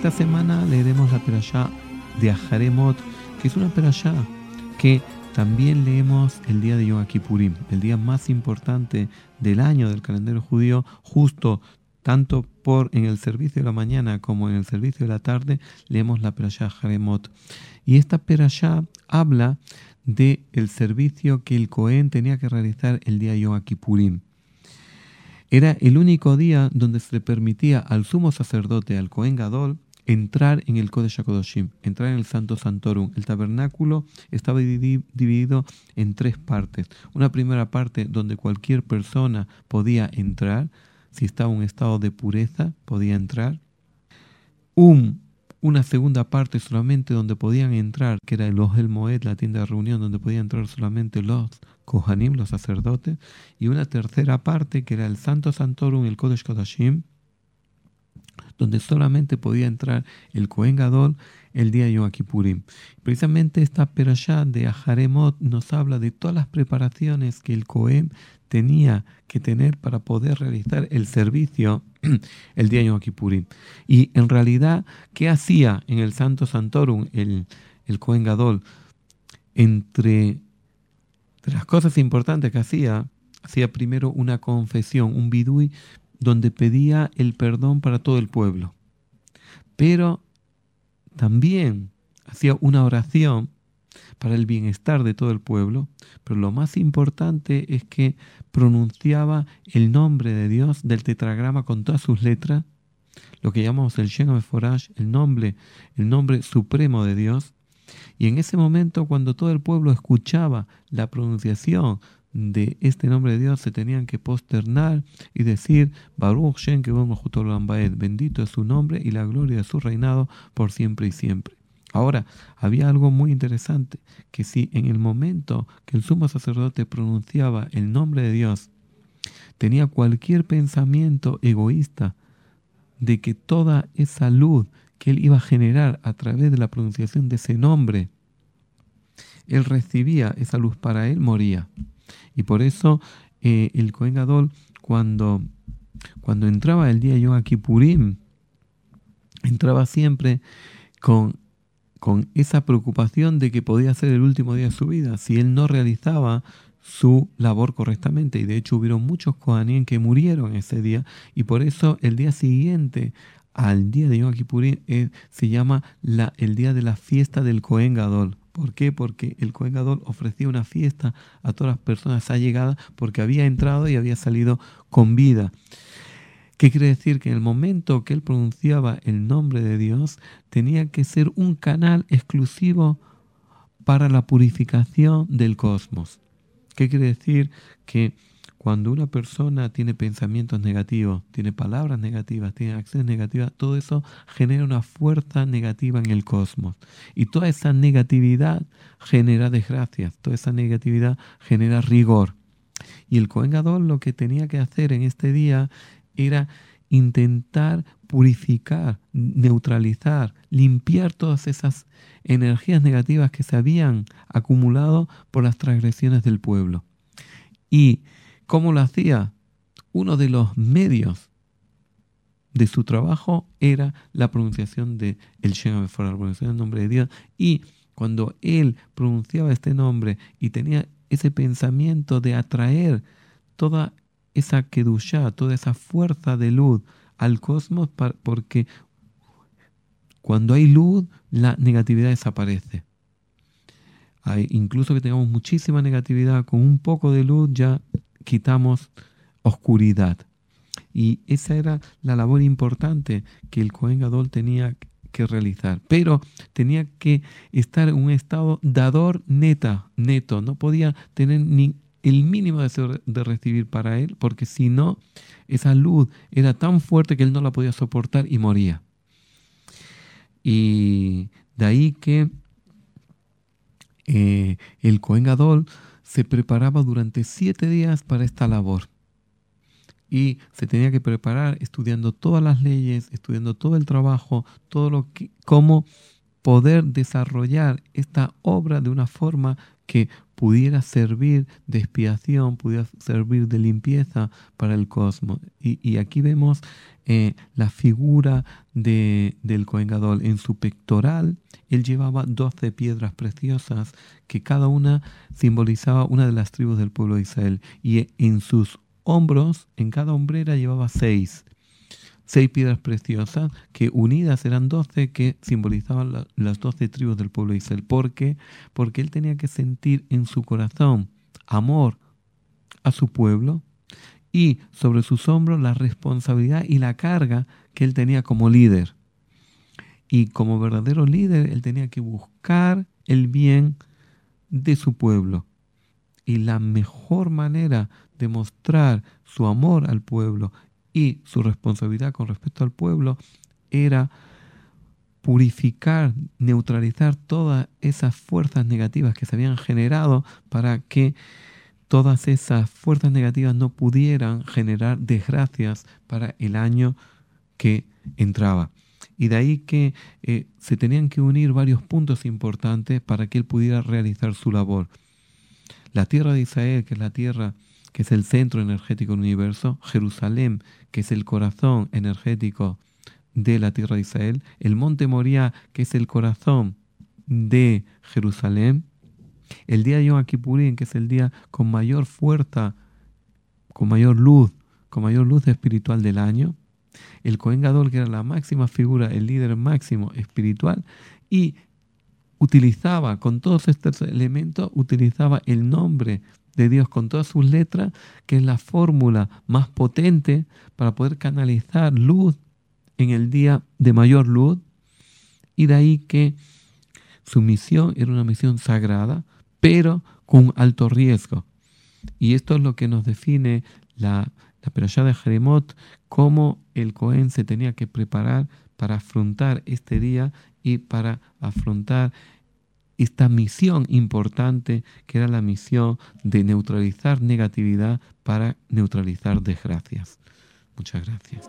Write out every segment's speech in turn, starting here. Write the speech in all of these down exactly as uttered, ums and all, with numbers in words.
esta semana leeremos la perashá de Aharemot, que es una perashá que también leemos el día de Yom Kippurim, el día más importante del año del calendario judío, justo tanto por en el servicio de la mañana como en el servicio de la tarde, leemos la perashá Aharemot. Y esta perashá habla del servicio que el Cohen tenía que realizar el día de Yom Kippurim. Era el único día donde se le permitía al sumo sacerdote, al Cohen Gadol, entrar en el Kodesh HaKodoshim, entrar en el Santo Santorum. El tabernáculo estaba dividido en tres partes. Una primera parte donde cualquier persona podía entrar, si estaba en un estado de pureza, podía entrar. Un, una segunda parte solamente donde podían entrar, que era el Ohel Moed, la tienda de reunión, donde podían entrar solamente los Kohanim, los sacerdotes. Y una tercera parte, que era el Santo Santorum, el Kodesh HaKodoshim, donde solamente podía entrar el Cohen Gadol el día de Yom Kippurim. Precisamente esta perashá de Aharemot nos habla de todas las preparaciones que el Cohen tenía que tener para poder realizar el servicio el día de Yom Kippurim. Y en realidad, ¿qué hacía en el Santo Santorum el, el Cohen Gadol? Entre, entre las cosas importantes que hacía, hacía primero una confesión, un bidui, donde pedía el perdón para todo el pueblo. Pero también hacía una oración para el bienestar de todo el pueblo. Pero lo más importante es que pronunciaba el nombre de Dios del tetragrama con todas sus letras, lo que llamamos el Shem HaMeforash, el nombre, el nombre supremo de Dios. Y en ese momento, cuando todo el pueblo escuchaba la pronunciación de este nombre de Dios, se tenían que posternar y decir Baruch Shem Kevod Malchuto Olam Vaed, bendito es su nombre y la gloria de su reinado por siempre y siempre. Ahora, había algo muy interesante, que si en el momento que el sumo sacerdote pronunciaba el nombre de Dios, tenía cualquier pensamiento egoísta de que toda esa luz que él iba a generar a través de la pronunciación de ese nombre, él recibía esa luz para él, moría. Y por eso eh, el Cohen Gadol, cuando, cuando entraba el día de Yom Kippurim, entraba siempre con, con esa preocupación de que podía ser el último día de su vida si él no realizaba su labor correctamente. Y de hecho hubieron muchos Kohanim que murieron ese día, y por eso el día siguiente al día de Yom Kippurim eh, se llama la, el día de la fiesta del Cohen Gadol. ¿Por qué? Porque el Cohen Gadol ofrecía una fiesta a todas las personas allegadas porque había entrado y había salido con vida. ¿Qué quiere decir? Que en el momento que él pronunciaba el nombre de Dios, tenía que ser un canal exclusivo para la purificación del cosmos. ¿Qué quiere decir? Que cuando una persona tiene pensamientos negativos, tiene palabras negativas, tiene acciones negativas, todo eso genera una fuerza negativa en el cosmos. Y toda esa negatividad genera desgracias, toda esa negatividad genera rigor. Y el Cohen Gadol lo que tenía que hacer en este día era intentar purificar, neutralizar, limpiar todas esas energías negativas que se habían acumulado por las transgresiones del pueblo. Y ¿cómo lo hacía? Uno de los medios de su trabajo era la pronunciación de el Shem HaMeforash, la pronunciación del nombre de Dios. Y cuando él pronunciaba este nombre y tenía ese pensamiento de atraer toda esa kedushá, toda esa fuerza de luz al cosmos, porque cuando hay luz, la negatividad desaparece. Hay, incluso que tengamos muchísima negatividad, con un poco de luz ya quitamos oscuridad. Y esa era la labor importante que el Cohen Gadol tenía que realizar. Pero tenía que estar en un estado dador neta, neto. No podía tener ni el mínimo deseo de recibir para él, porque si no, esa luz era tan fuerte que él no la podía soportar y moría. Y de ahí que eh, el Cohen Gadol se preparaba durante siete días para esta labor. Y se tenía que preparar estudiando todas las leyes, estudiando todo el trabajo, todo lo que, cómo poder desarrollar esta obra de una forma que pudiera servir de expiación, pudiera servir de limpieza para el cosmos. Y, y aquí vemos eh, la figura de, del Cohen Gadol. En su pectoral, él llevaba doce piedras preciosas que cada una simbolizaba una de las tribus del pueblo de Israel. Y en sus hombros, en cada hombrera llevaba seis. Seis piedras preciosas que unidas eran doce, que simbolizaban la, las doce tribus del pueblo de Israel. ¿Por qué? Porque él tenía que sentir en su corazón amor a su pueblo y sobre sus hombros la responsabilidad y la carga que él tenía como líder. Y como verdadero líder, él tenía que buscar el bien de su pueblo. Y la mejor manera de mostrar su amor al pueblo y su responsabilidad con respecto al pueblo era purificar, neutralizar todas esas fuerzas negativas que se habían generado para que todas esas fuerzas negativas no pudieran generar desgracias para el año que entraba. Y de ahí que eh, se tenían que unir varios puntos importantes para que él pudiera realizar su labor. La tierra de Israel, que es la tierra que es el centro energético del universo, Jerusalén, que es el corazón energético de la tierra de Israel, el monte Moriah, que es el corazón de Jerusalén, el día de Yom Kippurín, que es el día con mayor fuerza, con mayor luz, con mayor luz espiritual del año, el Cohen Gadol, que era la máxima figura, el líder máximo espiritual, y utilizaba con todos estos elementos, utilizaba el nombre de Dios con todas sus letras, que es la fórmula más potente para poder canalizar luz en el día de mayor luz, y de ahí que su misión era una misión sagrada, pero con alto riesgo. Y esto es lo que nos define la, la Perashá de Jeremot, cómo el Cohen se tenía que preparar para afrontar este día y para afrontar esta misión importante, que era la misión de neutralizar negatividad para neutralizar desgracias. Muchas gracias.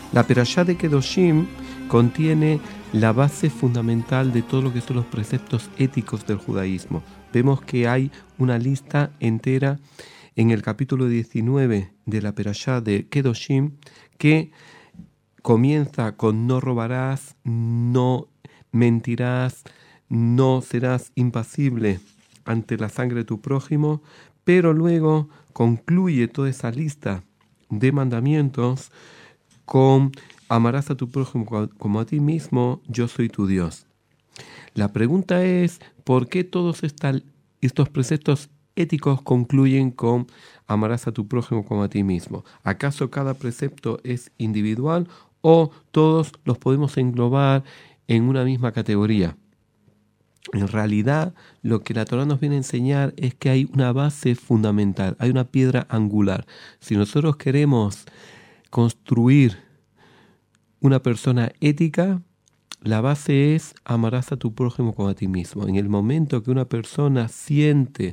La Perashá de Kedoshim contiene la base fundamental de todo lo que son los preceptos éticos del judaísmo. Vemos que hay una lista entera en el capítulo diecinueve de la Perashá de Kedoshim que comienza con no robarás, no mentirás, no serás impasible ante la sangre de tu prójimo, pero luego concluye toda esa lista de mandamientos con amarás a tu prójimo como a ti mismo, yo soy tu Dios. La pregunta es, ¿por qué todos esta, estos preceptos éticos concluyen con amarás a tu prójimo como a ti mismo? ¿Acaso cada precepto es individual o todos los podemos englobar en una misma categoría? En realidad, lo que la Torá nos viene a enseñar es que hay una base fundamental, hay una piedra angular. Si nosotros queremos construir una persona ética, la base es amarás a tu prójimo como a ti mismo. En el momento que una persona siente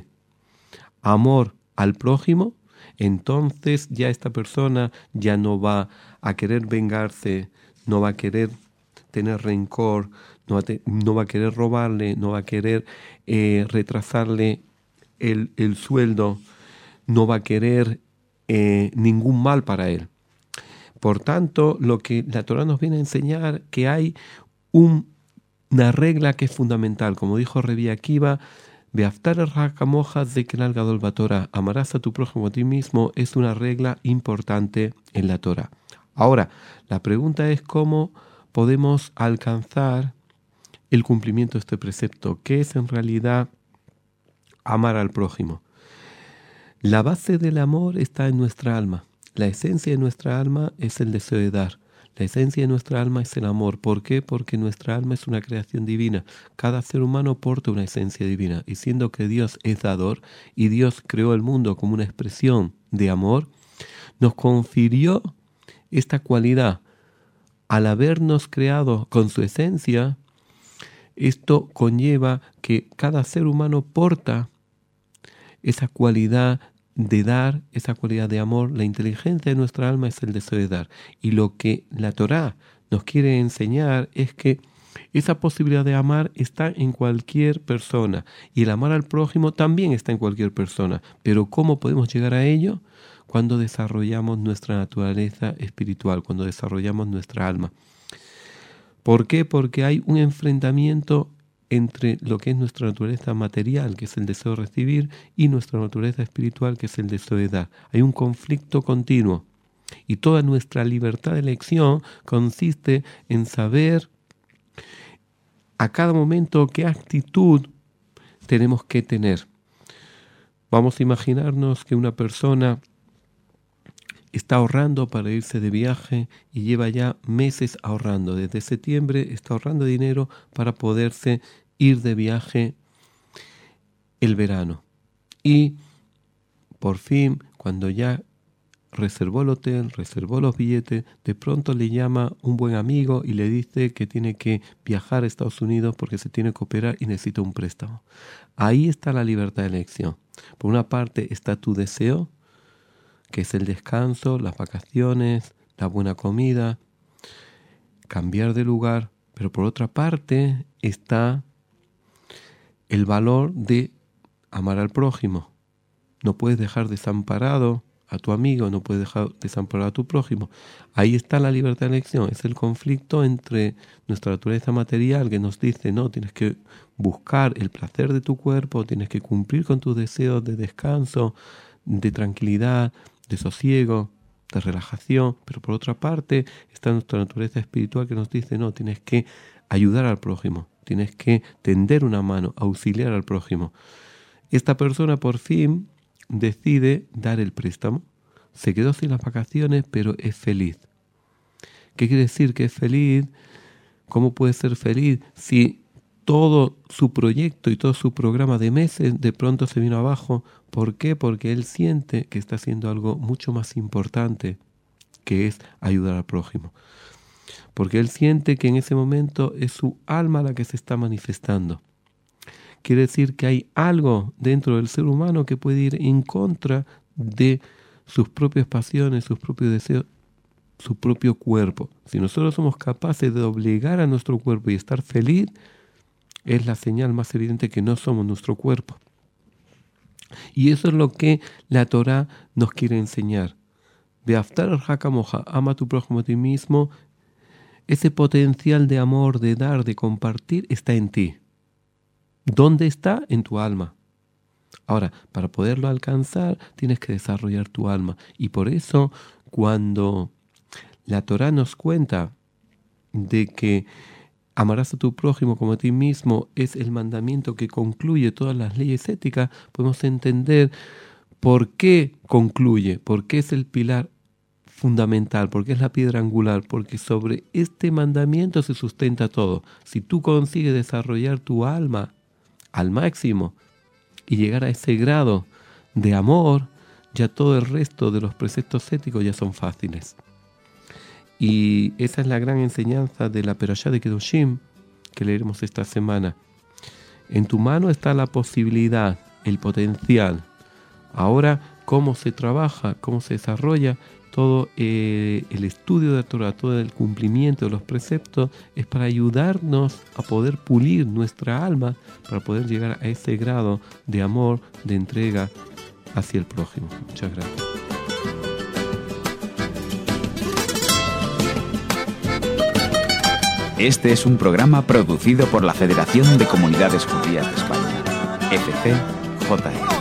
amor al prójimo, entonces ya esta persona ya no va a querer vengarse, no va a querer tener rencor, no va a, te, no va a querer robarle, no va a querer eh, retrasarle el, el sueldo, no va a querer eh, ningún mal para él. Por tanto, lo que la Torá nos viene a enseñar que hay un, una regla que es fundamental. Como dijo Rebi Akiva, Beaftar el de Kenal Gadol Batorá, amarás a tu prójimo a ti mismo, es una regla importante en la Torá. Ahora, la pregunta es cómo podemos alcanzar el cumplimiento de este precepto. ¿Qué es en realidad amar al prójimo? La base del amor está en nuestra alma. La esencia de nuestra alma es el deseo de dar. La esencia de nuestra alma es el amor. ¿Por qué? Porque nuestra alma es una creación divina. Cada ser humano porta una esencia divina. Y siendo que Dios es dador y Dios creó el mundo como una expresión de amor, nos confirió esta cualidad. Al habernos creado con su esencia, esto conlleva que cada ser humano porta esa cualidad de dar, esa cualidad de amor. La inteligencia de nuestra alma es el deseo de dar. Y lo que la Torá nos quiere enseñar es que esa posibilidad de amar está en cualquier persona. Y el amar al prójimo también está en cualquier persona. Pero ¿cómo podemos llegar a ello? Cuando desarrollamos nuestra naturaleza espiritual, cuando desarrollamos nuestra alma. ¿Por qué? Porque hay un enfrentamiento entre lo que es nuestra naturaleza material, que es el deseo de recibir, y nuestra naturaleza espiritual, que es el deseo de dar. Hay un conflicto continuo. Y toda nuestra libertad de elección consiste en saber a cada momento qué actitud tenemos que tener. Vamos a imaginarnos que una persona está ahorrando para irse de viaje y lleva ya meses ahorrando. Desde septiembre está ahorrando dinero para poderse ir de viaje el verano. Y por fin, cuando ya reservó el hotel, reservó los billetes, de pronto le llama un buen amigo y le dice que tiene que viajar a Estados Unidos porque se tiene que operar y necesita un préstamo. Ahí está la libertad de elección. Por una parte está tu deseo, que es el descanso, las vacaciones, la buena comida, cambiar de lugar. Pero por otra parte está el valor de amar al prójimo. No puedes dejar desamparado a tu amigo, no puedes dejar desamparado a tu prójimo. Ahí está la libertad de elección. Es el conflicto entre nuestra naturaleza material que nos dice, no, tienes que buscar el placer de tu cuerpo, tienes que cumplir con tus deseos de descanso, de tranquilidad, de sosiego, de relajación, pero por otra parte está nuestra naturaleza espiritual que nos dice, no, tienes que ayudar al prójimo, tienes que tender una mano, auxiliar al prójimo. Esta persona por fin decide dar el préstamo, se quedó sin las vacaciones, pero es feliz. ¿Qué quiere decir que es feliz? ¿Cómo puede ser feliz si todo su proyecto y todo su programa de meses de pronto se vino abajo? ¿Por qué? Porque él siente que está haciendo algo mucho más importante, que es ayudar al prójimo. Porque él siente que en ese momento es su alma la que se está manifestando. Quiere decir que hay algo dentro del ser humano que puede ir en contra de sus propias pasiones, sus propios deseos, su propio cuerpo. Si nosotros somos capaces de obligar a nuestro cuerpo y estar feliz, es la señal más evidente que no somos nuestro cuerpo. Y eso es lo que la Torá nos quiere enseñar. Beaftar al-Haka Moja, ama a tu prójimo a ti mismo. Ese potencial de amor, de dar, de compartir, está en ti. ¿Dónde está? En tu alma. Ahora, para poderlo alcanzar, tienes que desarrollar tu alma. Y por eso, cuando la Torá nos cuenta de que amarás a tu prójimo como a ti mismo es el mandamiento que concluye todas las leyes éticas, podemos entender por qué concluye, por qué es el pilar fundamental, por qué es la piedra angular, porque sobre este mandamiento se sustenta todo. Si tú consigues desarrollar tu alma al máximo y llegar a ese grado de amor, ya todo el resto de los preceptos éticos ya son fáciles. Y esa es la gran enseñanza de la Perashá de Kedoshim que leeremos esta semana. En tu mano está la posibilidad, el potencial. Ahora, cómo se trabaja, cómo se desarrolla todo eh, el estudio de la Torah, todo el cumplimiento de los preceptos, es para ayudarnos a poder pulir nuestra alma, para poder llegar a ese grado de amor, de entrega hacia el prójimo. Muchas gracias. Este es un programa producido por la Federación de Comunidades Judías de España, F C J E.